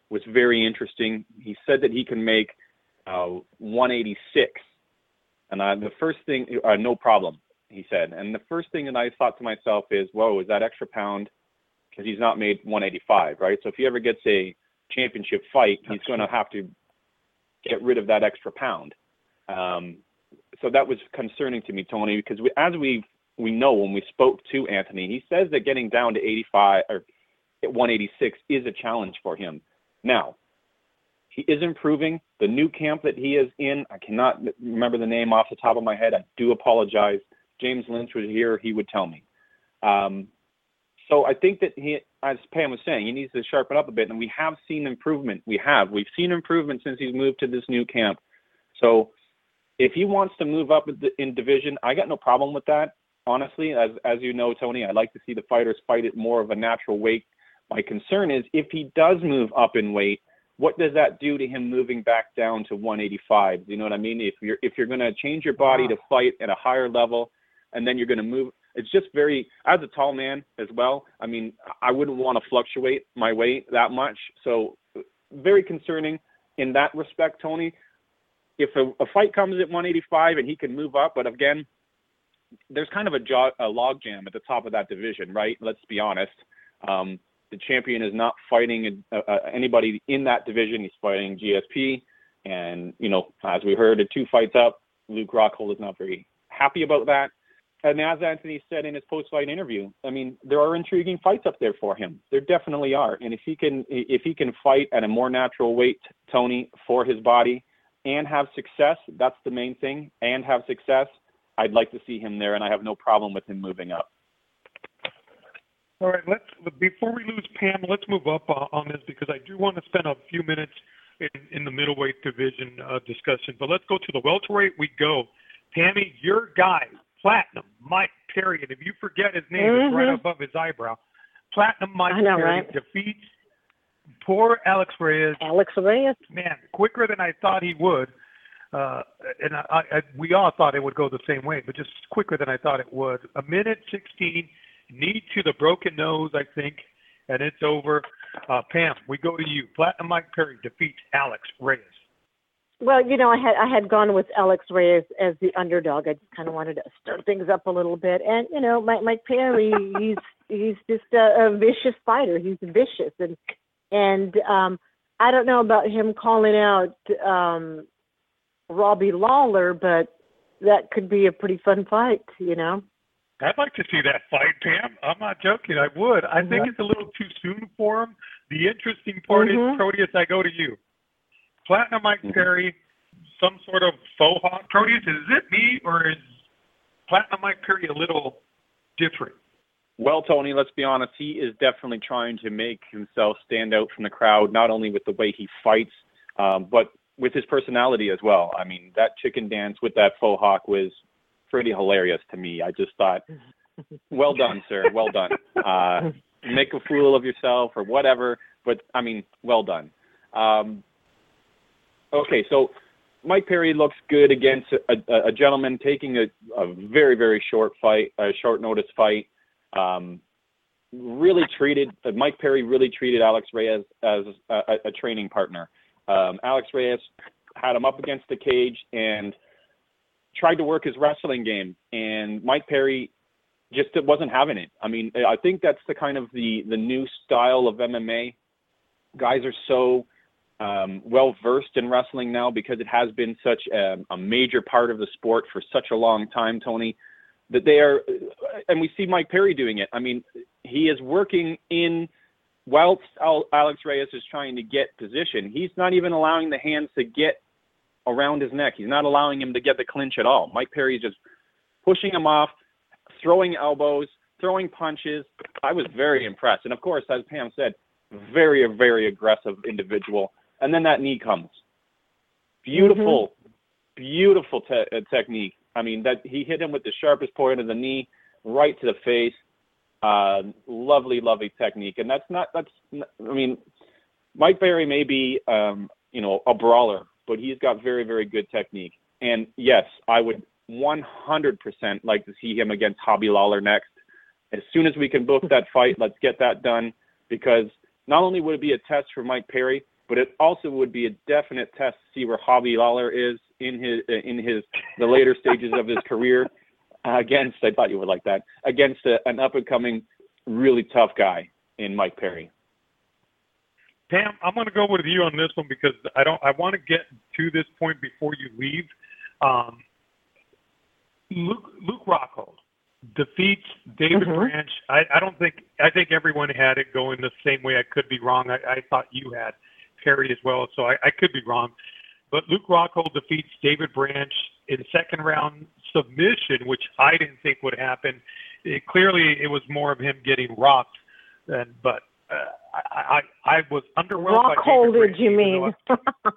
was very interesting. He said that he can make uh, one eighty-six, and uh, the first thing, uh, no problem, he said. And the first thing that I thought to myself is, whoa, is that extra pound? Because he's not made one eighty-five, right? So if he ever gets a championship fight, he's going to have to get rid of that extra pound. Um, so that was concerning to me, Tony, because we, as we we know when we spoke to Anthony, he says that getting down to eighty-five or one eighty-six is a challenge for him. Now, he is improving. The new camp that he is in, I cannot remember the name off the top of my head. I do apologize. James Lynch was here. He would tell me. Um, so I think that he, as Pam was saying, he needs to sharpen up a bit, and we have seen improvement. We have. We've seen improvement since he's moved to this new camp. So if he wants to move up in division, I got no problem with that. Honestly, as as you know, Tony, I like to see the fighters fight at more of a natural weight. My concern is if he does move up in weight, what does that do to him moving back down to one eighty-five? You know what I mean? If you're if you're going to change your body to fight at a higher level, and then you're going to move, it's just very, as a tall man as well, I mean, I wouldn't want to fluctuate my weight that much. So very concerning in that respect, Tony. If a, a fight comes at one eighty-five and he can move up, but again, there's kind of a, jo- a log jam at the top of that division, right? Let's be honest. Um, the champion is not fighting uh, uh, anybody in that division. He's fighting G S P. And, you know, as we heard, two fights up, Luke Rockhold is not very happy about that. And as Anthony said in his post-fight interview, I mean, there are intriguing fights up there for him. There definitely are. And if he can, if he can fight at a more natural weight, Tony, for his body and have success, that's the main thing, and have success, I'd like to see him there, and I have no problem with him moving up. All right, let's before we lose Pam, let's move up uh, on this because I do want to spend a few minutes in, in the middleweight division uh, discussion. But let's go to the welterweight. We go, Tammy, your guy, Platinum Mike Perry, and if you forget his name, mm-hmm. it's right above his eyebrow. Platinum Mike I know, Perry right? defeats poor Alex Reyes. Alex Reyes, man, quicker than I thought he would. Uh, and I, I, we all thought it would go the same way, but just quicker than I thought it would. A minute sixteen. Knee to the broken nose, I think, and it's over. Uh, Pam, we go to you. Platinum Mike Perry defeats Alex Reyes. Well, you know, I had I had gone with Alex Reyes as the underdog. I just kind of wanted to stir things up a little bit, and you know, Mike Mike Perry, he's he's just a, a vicious fighter. He's vicious, and and um, I don't know about him calling out um, Robbie Lawler, but that could be a pretty fun fight, you know. I'd like to see that fight, Pam. I'm not joking. I would. I think it's a little too soon for him. The interesting part mm-hmm. is, Proteus, I go to you. Platinum Mike mm-hmm. Perry, some sort of faux hawk. Proteus, is it me or is Platinum Mike Perry a little different? Well, Tony, let's be honest. He is definitely trying to make himself stand out from the crowd, not only with the way he fights, um, but with his personality as well. I mean, that chicken dance with that faux hawk was pretty hilarious to me. I just thought, well done, sir. Well done. Uh, make a fool of yourself or whatever. But, I mean, well done. Um, okay, so Mike Perry looks good against a, a, a gentleman taking a, a very, very short fight, a short notice fight. Um, really treated, uh, Mike Perry really treated Alex Reyes as a, a training partner. Um, Alex Reyes had him up against the cage and tried to work his wrestling game, and Mike Perry just wasn't having it. I mean, I think that's the kind of the, the new style of M M A. Guys are so um, well-versed in wrestling now because it has been such a, a major part of the sport for such a long time, Tony, that they are, and we see Mike Perry doing it. I mean, he is working in, whilst Alex Reyes is trying to get position, he's not even allowing the hands to get around his neck. He's not allowing him to get the clinch at all. Mike Perry is just pushing him off, throwing elbows, throwing punches. I was very impressed. And of course, as Pam said, very, very aggressive individual. And then that knee comes. Beautiful, mm-hmm. beautiful te- uh, technique. I mean, that he hit him with the sharpest point of the knee right to the face. Uh, lovely, lovely technique. And that's not, that's, I mean, Mike Perry may be, um, you know, a brawler, but he's got very, very good technique. And yes, I would one hundred percent like to see him against Hobby Lawler next. As soon as we can book that fight, let's get that done, because not only would it be a test for Mike Perry, but it also would be a definite test to see where Hobby Lawler is in his in his the later stages of his career uh, against. I thought you would like that against a, an up and coming, really tough guy in Mike Perry. Pam, I'm going to go with you on this one because I don't. I want to get to this point before you leave. Um, Luke Luke Rockhold defeats David Mm-hmm. Branch. I, I don't think. I think everyone had it going the same way. I could be wrong. I, I thought you had Perry as well, so I, I could be wrong. But Luke Rockhold defeats David Branch in second round submission, which I didn't think would happen. It, clearly, it was more of him getting rocked, than, but. Uh, I, I I was underwhelmed by David Rockholded, Branch, you even mean? though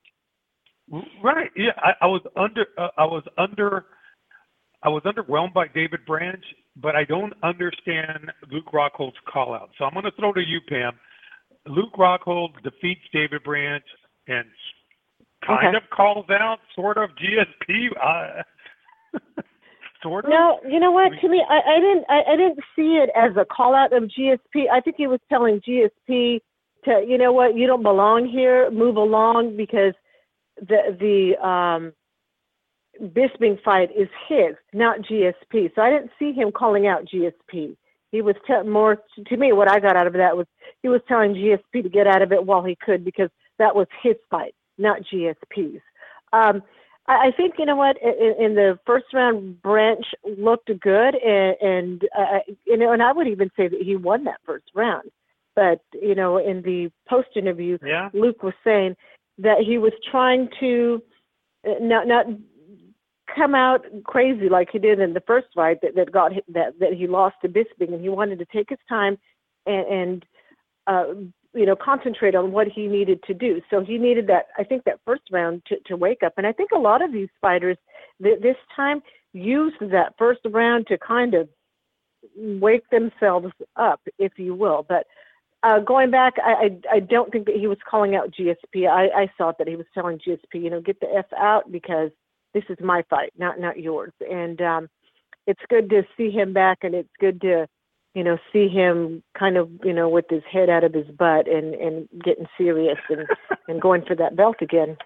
I- right? Yeah, I, I was under. Uh, I was under. I was underwhelmed by David Branch, but I don't understand Luke Rockhold's call out. So I'm going to throw to you, Pam. Luke Rockhold defeats David Branch and kind Okay. of calls out, sort of G S P. Uh, sort of. No, you know what? To me, I, I didn't. I, I didn't see it as a call out of G S P. I think he was telling G S P to, you know what, you don't belong here. Move along because the the um, Bisping fight is his, not G S P. So I didn't see him calling out G S P. He was te- more to me. What I got out of that was he was telling G S P to get out of it while he could because that was his fight, not G S P's. Um, I think, you know what, in, in the first round, Branch looked good, and, and uh, you know, and I would even say that he won that first round. But, you know, in the post-interview, Yeah. Luke was saying that he was trying to not not come out crazy like he did in the first fight that, that got that, that he lost to Bisping, and he wanted to take his time and, and uh, you know, concentrate on what he needed to do. So he needed that, I think, that first round to, to wake up. And I think a lot of these fighters th- this time used that first round to kind of wake themselves up, if you will. But uh, going back, I, I, I don't think that he was calling out G S P. I, I thought that he was telling G S P, you know, get the F out because this is my fight, not not yours. And um, it's good to see him back, and it's good to, you know, see him kind of, you know, with his head out of his butt and, and getting serious and, and going for that belt again.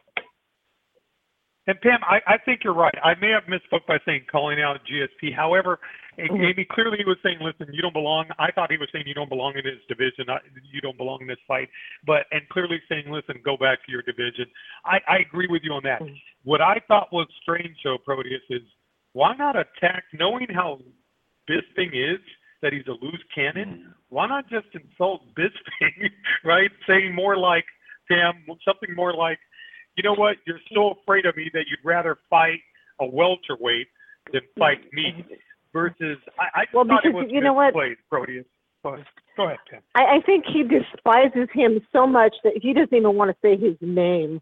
And Pam, I, I think you're right. I may have misspoke by saying calling out G S P. However, Mm-hmm. Amy clearly was saying, listen, you don't belong. I thought he was saying you don't belong in this division. You don't belong in this fight. But, and clearly saying, listen, go back to your division. I, I agree with you on that. Mm-hmm. What I thought was strange, though, Proteus, is why not attack, knowing how Bisping is, that he's a loose cannon, why not just insult Bisping, right? Saying more like, Pam, something more like, you know what, you're so afraid of me that you'd rather fight a welterweight than fight me. Versus, I, I Well, thought because it was you know what? misplayed, Proteus. Go ahead, go ahead, Pam. I, I think he despises him so much that he doesn't even want to say his name.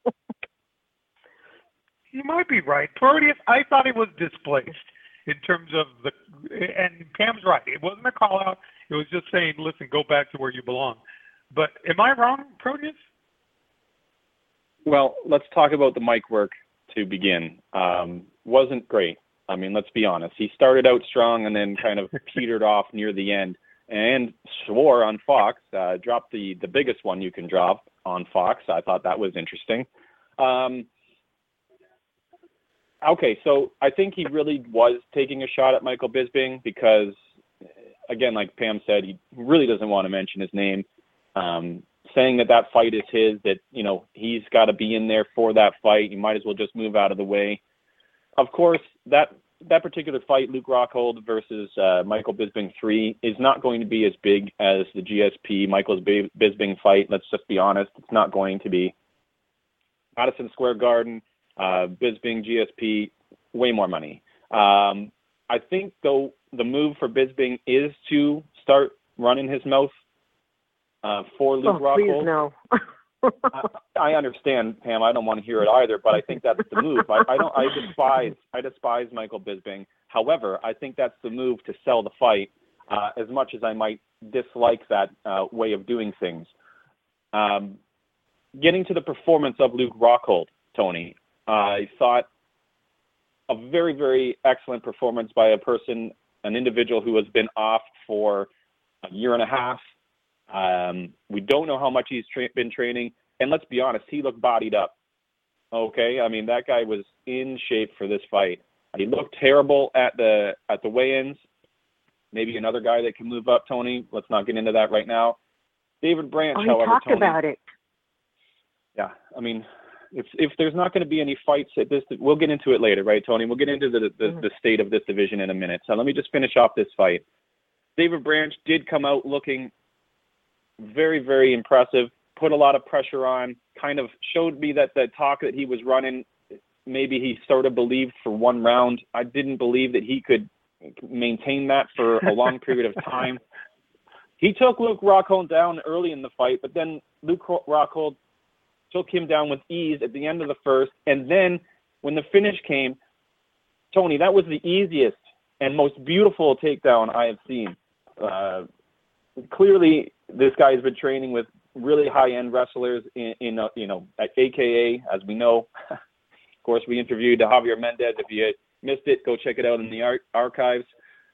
You might be right. Proteus, I thought it was displaced in terms of the, and Pam's right. It wasn't a call out. It was just saying, listen, go back to where you belong. But am I wrong, Proteus? Well, let's talk about the mic work to begin. Um, wasn't great. I mean, let's be honest. He started out strong and then kind of petered off near the end and swore on Fox, uh, dropped the, the biggest one you can drop on Fox. I thought that was interesting. Um, okay, so I think he really was taking a shot at Michael Bisping because, again, like Pam said, he really doesn't want to mention his name. Um, saying that that fight is his, that, you know, he's got to be in there for that fight. You might as well just move out of the way. Of course, that that particular fight, Luke Rockhold versus uh, Michael Bisping three, is not going to be as big as the G S P Michael Bisping fight. Let's just be honest. It's not going to be. Madison Square Garden, uh, Bisping, G S P, way more money. Um, I think, though, the move for Bisping is to start running his mouth uh, for Luke oh, Rockhold. please no. I, I understand, Pam. I don't want to hear it either, but I think that's the move. I, I don't. I despise. I despise Michael Bisping. However, I think that's the move to sell the fight. Uh, as much as I might dislike that uh, way of doing things, um, getting to the performance of Luke Rockhold, Tony, I thought a very, very excellent performance by a person, an individual who has been off for a year and a half. Um, we don't know how much he's tra- been training. And let's be honest, he looked bodied up. Okay, I mean, that guy was in shape for this fight. He looked terrible at the at the weigh-ins. Maybe another guy that can move up, Tony. Let's not get into that right now. David Branch, oh, he however, talked Tony, about it. Yeah, I mean, if if there's not going to be any fights at this, we'll get into it later, right, Tony? We'll get into the the, Mm-hmm. the state of this division in a minute. So let me just finish off this fight. David Branch did come out looking very, very impressive, put a lot of pressure on, kind of showed me that the talk that he was running, maybe he sort of believed for one round. I didn't believe that he could maintain that for a long period of time. He took Luke Rockhold down early in the fight, but then Luke Rockhold took him down with ease at the end of the first. And then when the finish came, Tony, that was the easiest and most beautiful takedown I have seen. Uh, clearly, this guy has been training with really high-end wrestlers in, in uh, you know, at A K A, as we know. Of course, we interviewed Javier Mendez. If you missed it, go check it out in the ar- archives.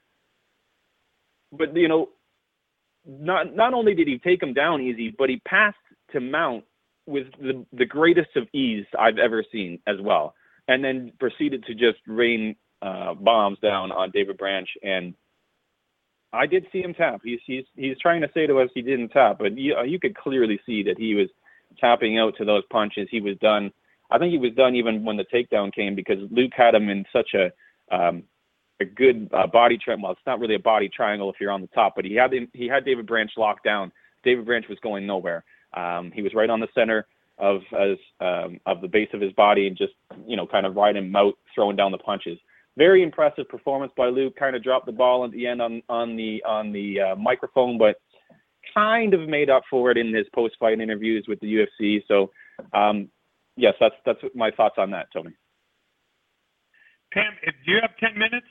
But, you know, not not only did he take him down easy, but he passed to Mount with the, the greatest of ease I've ever seen as well, and then proceeded to just rain uh, bombs down on David Branch. And I did see him tap. He's he's he's trying to say to us he didn't tap, but you, you could clearly see that he was tapping out to those punches. He was done. I think he was done even when the takedown came, because Luke had him in such a um, a good uh, body triangle. Well, it's not really a body triangle if you're on the top, but he had him, he had David Branch locked down. David Branch was going nowhere. Um, he was right on the center of as um, of the base of his body, and just, you know, kind of riding him out, throwing down the punches. Very impressive performance by Luke. Kind of dropped the ball at the end on on the on the uh, microphone, but kind of made up for it in his post-fight interviews with the U F C. So, um, yes, that's that's my thoughts on that, Tony. Pam, do you have ten minutes?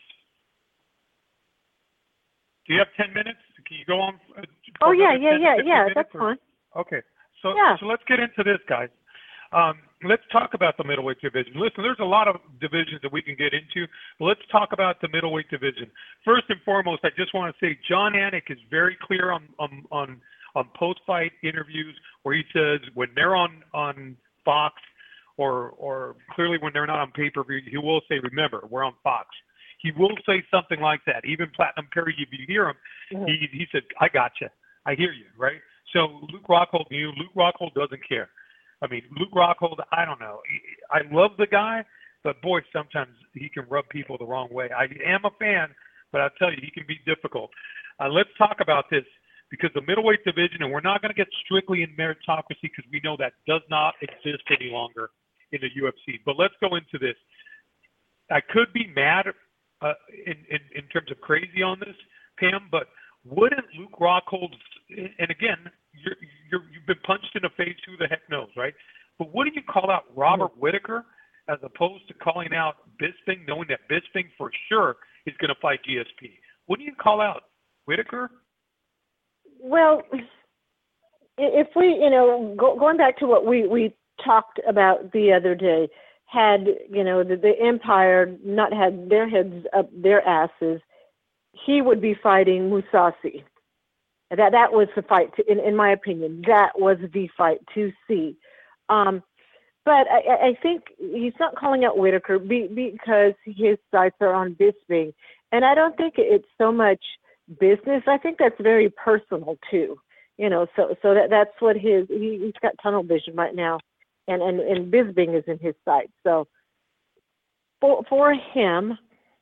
Do you have ten minutes? Can you go on? Uh, Oh, yeah, yeah, yeah, yeah, that's or? fine. Okay, so Yeah. so let's get into this, guys. Um, let's talk about the middleweight division. Listen, there's a lot of divisions that we can get into, but let's talk about the middleweight division. First and foremost, I just want to say John Anik is very clear on on on, on post-fight interviews where he says when they're on on Fox, or or clearly when they're not on pay-per-view, he will say, "Remember, we're on Fox." He will say something like that. Even Platinum Perry, if you hear him, Mm-hmm. he he said, "I gotcha, I hear you," right? So Luke Rockhold knew. Luke Rockhold doesn't care. I mean, Luke Rockhold, I don't know. I love the guy, but boy, sometimes he can rub people the wrong way. I am a fan, but I'll tell you, he can be difficult. Uh, let's talk about this, because the middleweight division, and we're not going to get strictly in meritocracy because we know that does not exist any longer in the U F C. But let's go into this. I could be mad uh, in, in, in terms of crazy on this, Pam, but wouldn't Luke Rockhold, and again, you're, you're, you've been punched in the face, who the heck knows, right? But wouldn't you call out Robert Whittaker as opposed to calling out Bisping, knowing that Bisping for sure is going to fight G S P? Wouldn't you call out Whittaker? Well, if we, you know, go, going back to what we, we talked about the other day, had, you know, the, the Empire not had their heads up their asses, he would be fighting Mousasi. That that was the fight, to, in, in my opinion. That was the fight to see. Um, but I, I think he's not calling out Whittaker be, because his sights are on Bisping. And I don't think it's so much business. I think that's very personal, too. You know, so so that that's what his, he, he's got tunnel vision right now. And, and, and Bisping is in his sights. So for, for him,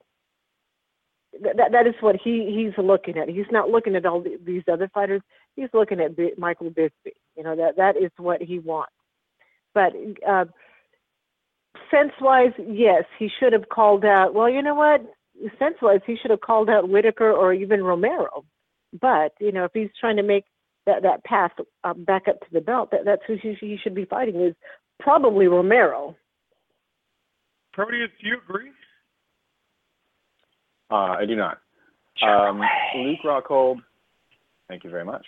That that is what he, he's looking at. He's not looking at all the, these other fighters. He's looking at B, Michael Bisping. You know, that that is what he wants. But uh, sense-wise, yes, he should have called out. Well, you know what? Sense-wise, he should have called out Whittaker or even Romero. But you know, if he's trying to make that that path uh, back up to the belt, that, that's who he, he should be fighting, is probably Romero. Proteus, do you agree? Uh, I do not. Um, Luke Rockhold, thank you very much.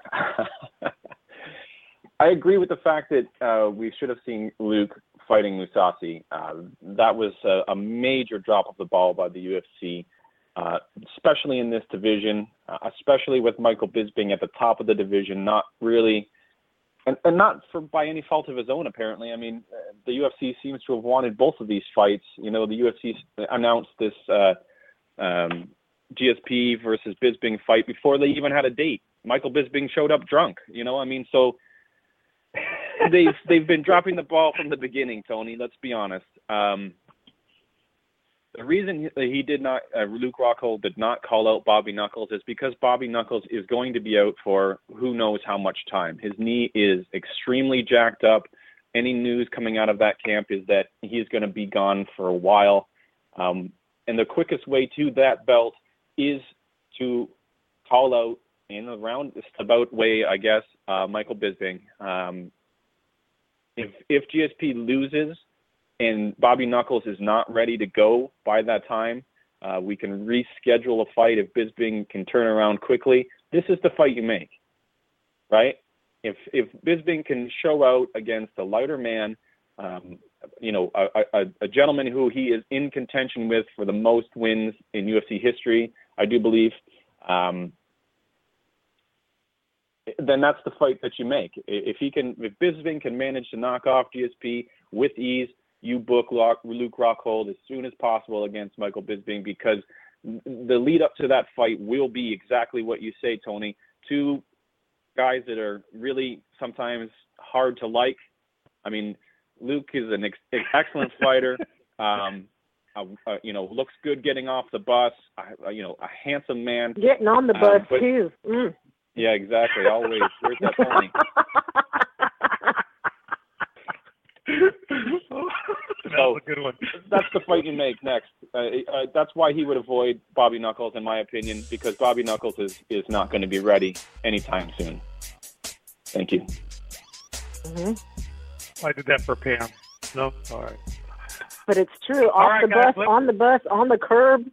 I agree with the fact that uh, we should have seen Luke fighting Mousasi. Uh, that was a, a major drop of the ball by the U F C, uh, especially in this division, uh, especially with Michael Bisping at the top of the division, not really and, and not for by any fault of his own, apparently. I mean, uh, the U F C seems to have wanted both of these fights. You know, the U F C announced this uh, um, G S P versus Bisping fight before they even had a date. Michael Bisping showed up drunk. You know, I mean, so they've they've been dropping the ball from the beginning, Tony. Let's be honest. Um, The reason he did not, uh, Luke Rockhold did not call out Bobby Knuckles is because Bobby Knuckles is going to be out for who knows how much time. His knee is extremely jacked up. Any news coming out of that camp is that he's going to be gone for a while. Um, and the quickest way to that belt is to call out in a roundabout way, I guess, uh, Michael Bisping. Um, if, if G S P loses, and Bobby Knuckles is not ready to go by that time, uh, we can reschedule a fight if Bisping can turn around quickly. This is the fight you make, right? If if Bisping can show out against a lighter man, um, you know, a, a, a gentleman who he is in contention with for the most wins in U F C history, I do believe, um, then that's the fight that you make. If he can, if Bisping can manage to knock off G S P with ease, you book Luke Rockhold as soon as possible against Michael Bisping, because the lead up to that fight will be exactly what you say, Tony. Two guys that are really sometimes hard to like. I mean, Luke is an ex- excellent fighter. Um, uh, uh, you know, looks good getting off the bus. Uh, you know, a handsome man. Getting on the bus, um, but, too. Mm. Yeah, exactly. Always. Where's that Tony? That's a good one. That's the fight you make next. Uh, uh, that's why he would avoid Bobby Knuckles, in my opinion, because Bobby Knuckles is, is not going to be ready anytime soon. Thank you. Mm-hmm. I did that for Pam. No? All right. But it's true. All Off right, the guys, bus, let's... on the bus, on the curb,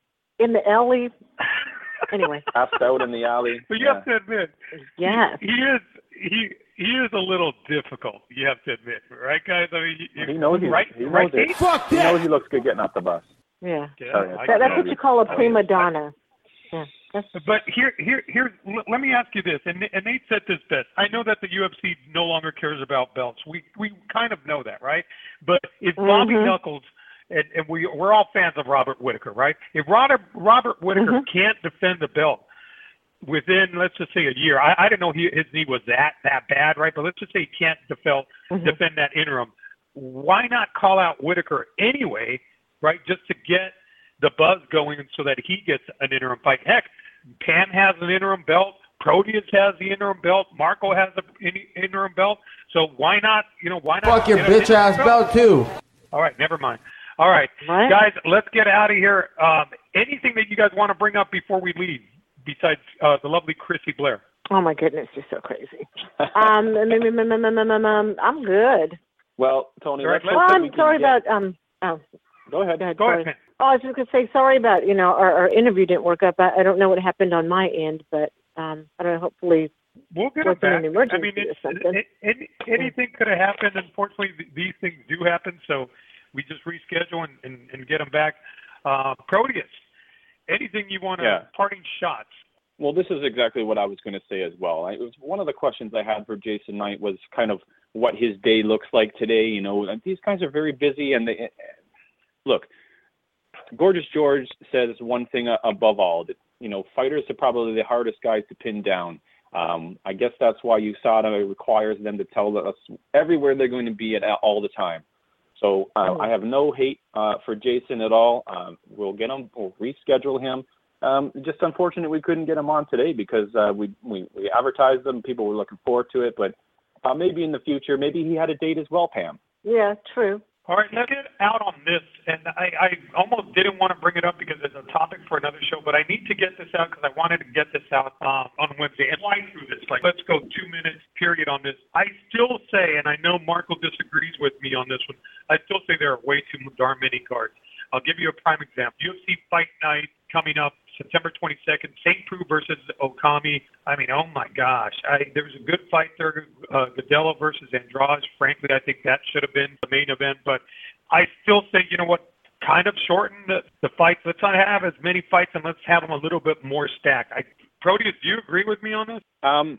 in the alley. Anyway. Passed out in the alley. But you yeah. have to admit, yes. he, he is he he is a little difficult. You have to admit, right, guys? I mean, you, he knows he, right, he knows right, it. Fuck He that. knows he looks good getting off the bus. Yeah. Yeah, Sorry, I That, that's get what it. you call a I prima mean, donna. Yeah. That's, But here, here, here. Let me ask you this, and, and Nate said this best. I know that the U F C no longer cares about belts. We we kind of know that, right? But if Bobby Mhm. Knuckles, and, and we we're all fans of Robert Whittaker, right? If Robert Robert Whittaker Mhm. can't defend the belt within, let's just say, a year, I, I didn't know he, his knee was that that bad, right? But let's just say he can't defend Mhm. defend that interim. Why not call out Whittaker anyway, right? Just to get the buzz going so that he gets an interim fight. Heck, Pan has an interim belt. Proteus has the interim belt. Marco has the in- interim belt. So why not, you know, why not? Fuck your get an bitch ass interim belt too. All right, never mind. All right, What? guys, let's get out of here. Um, anything that you guys want to bring up before we leave, besides uh, the lovely Chrissy Blair? oh, my goodness, you're so crazy. um, mm, mm, mm, mm, mm, mm, mm, I'm good. Well, Tony, All right, let's let's- hope Well, that I'm we can sorry get- about, um, oh, Go ahead. go ahead. Go sorry. ahead, Pan. Oh, I was just going to say sorry about, you know, our, our interview didn't work up. I, I don't know what happened on my end, but um, I don't know, hopefully We'll get wasn't it back. an emergency I mean, or it, something. it, it, anything could have happened. Unfortunately, th- these things do happen, so we just reschedule and, and, and get them back. Uh, Proteus, anything you want to, Yeah. parting shots? Well, this is exactly what I was going to say as well. I, it was one of the questions I had for Jason Knight was kind of what his day looks like today. You know, and these guys are very busy, and they look. Gorgeous George says one thing above all, that, you know, fighters are probably the hardest guys to pin down. Um, I guess that's why U S A D A requires them to tell us everywhere they're going to be at all the time. So uh, I have no hate uh, for Jason at all. Uh, we'll get him, we'll reschedule him. Um, just unfortunate we couldn't get him on today because uh, we, we we advertised them. People were looking forward to it, but uh, maybe in the future, maybe he had a date as well, Pam. Yeah, true. All right, let's get out on this. And I, I almost didn't want to bring it up because it's a topic for another show, but I need to get this out because I wanted to get this out um, on Wednesday and fly through this. Like, let's go two minutes period on this. I still say, and I know Marco disagrees with me on this one, I still say there are way too darn many cards. I'll give you a prime example. U F C Fight Night coming up September twenty-second, Saint Preux versus Okami. I mean, oh my gosh. I, there was a good fight there, uh, Gadella versus Andrade. Frankly, I think that should have been the main event. But I still say, you know what, kind of shorten the, the fights. Let's not have as many fights and let's have them a little bit more stacked. I, Proteus, do you agree with me on this? Um,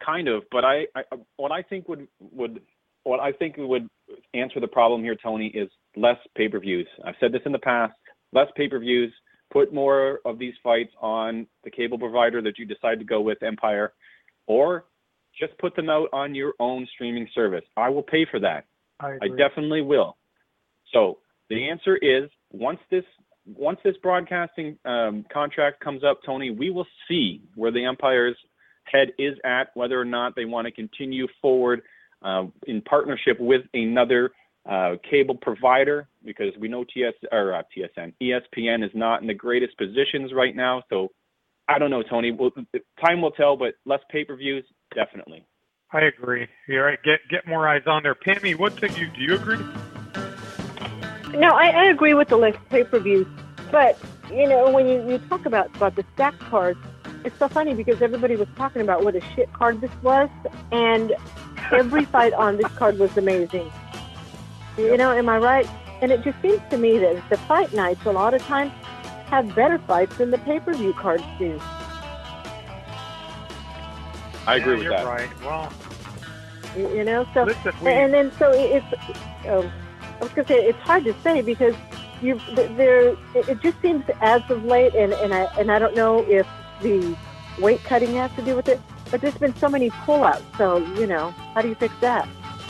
kind of, but I, I what I think would would what I think would answer the problem here, Tony, is less pay-per-views. I've said this in the past. Less pay-per-views. Put more of these fights on the cable provider that you decide to go with, Empire, or just put them out on your own streaming service. I will pay for that. I, I definitely will. So the answer is once this once this broadcasting um, contract comes up, Tony, we will see where the Empire's head is at, whether or not they want to continue forward uh, in partnership with another uh, cable provider, because we know T S or uh, T S N, E S P N is not in the greatest positions right now. So I don't know, Tony. Well, time will tell, but less pay-per-views, definitely. I agree. You're right. Get get more eyes on there. Pammy, what think you? Do you agree? No, I, I agree with the less pay-per-views, but you know, when you, you talk about about the stacked cards, it's so funny because everybody was talking about what a shit card this was, and every fight on this card was amazing. You know, am I right? And it just seems to me that the fight nights a lot of times have better fights than the pay-per-view cards do. I agree yeah, with you're that. Right. Well, You, you know, so listen, we, and then so it's. Oh, I was gonna say it's hard to say because you there. It just seems as of late, and, and I and I don't know if the weight cutting has to do with it, but there's been so many pullouts. So you know, how do you fix that?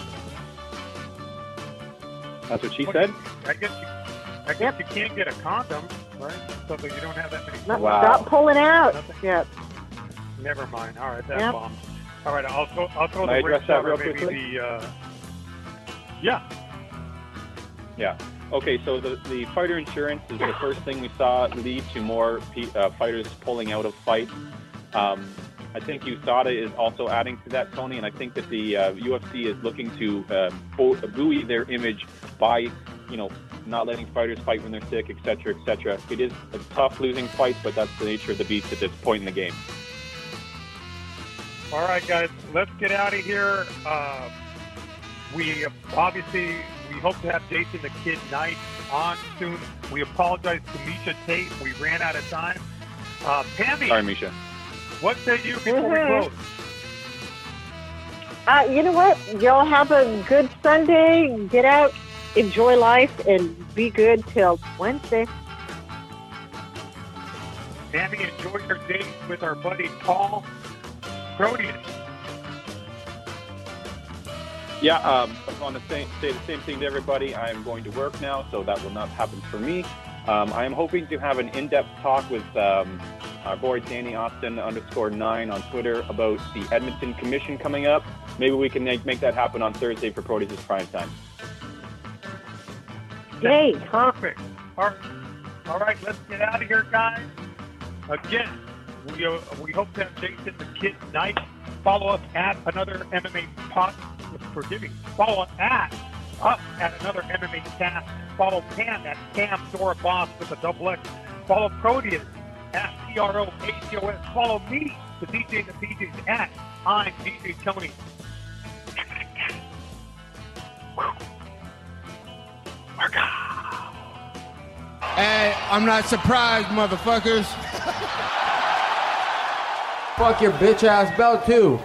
That's what she what, said? I guess you, I guess Yep. you can't get a condom, right? So that you don't have that many. Not, Wow. Stop pulling out. Nothing. Yeah. Never mind. All right, that Yep. bombed. All right, I'll throw, I'll throw Can the I address ring that shot or real maybe quickly? the. Uh, yeah. Yeah. Okay, so the, the fighter insurance is the first thing we saw lead to more pe- uh, fighters pulling out of fights. Um, I think U S A D A is also adding to that, Tony, and I think that the uh, U F C is looking to uh, bo- buoy their image by, you know, not letting fighters fight when they're sick, et cetera, et cetera. It is a tough losing fight, but that's the nature of the beast at this point in the game. All right, guys, let's get out of here. Uh, we obviously we hope to have Jason the Kid Knight on soon. We apologize to Misha Tate. We ran out of time. Uh, Pammy, Sorry, Misha. what say you before Mhm. we close? Uh, you know what? Y'all have a good Sunday. Get out, enjoy life, and be good till Wednesday. Pammy, enjoy your date with our buddy Paul Proteus. Yeah, um, I want to say, say the same thing to everybody. I am going to work now, so that will not happen for me. Um, I am hoping to have an in-depth talk with um, our boy Danny Austin underscore nine on Twitter about the Edmonton Commission coming up. Maybe we can make, make that happen on Thursday for Proteus Prime Time. Yay. Perfect. All right. All right, let's get out of here, guys. Again, we uh, we hope to have Jason the Kid Knight. Follow us at another M M A pod. Forgive me. Follow us at us at another M M A cast. Follow Pam at Cam Dora Boss with a double X. Follow Proteus at P R O A C O S. Follow me, the D J the P Js at I'm D J Tony. Hey, I'm not surprised, motherfuckers. Fuck your bitch ass belt too.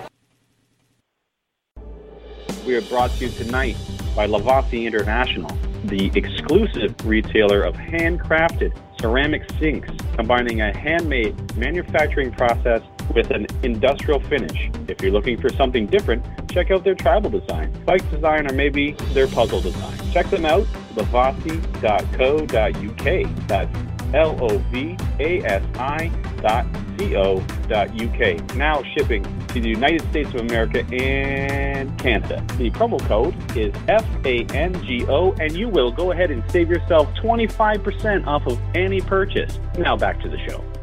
We are brought to you tonight by Lavazzi International, the exclusive retailer of handcrafted ceramic sinks, combining a handmade manufacturing process with an industrial finish. If you're looking for something different, check out their tribal design, bike design, or maybe their puzzle design. Check them out, lavazzi dot co dot U K. That's L O V A S I dot C O dot U K. Now shipping to the United States of America and Canada. The promo code is F A N G O, and you will go ahead and save yourself twenty-five percent off of any purchase. Now back to the show.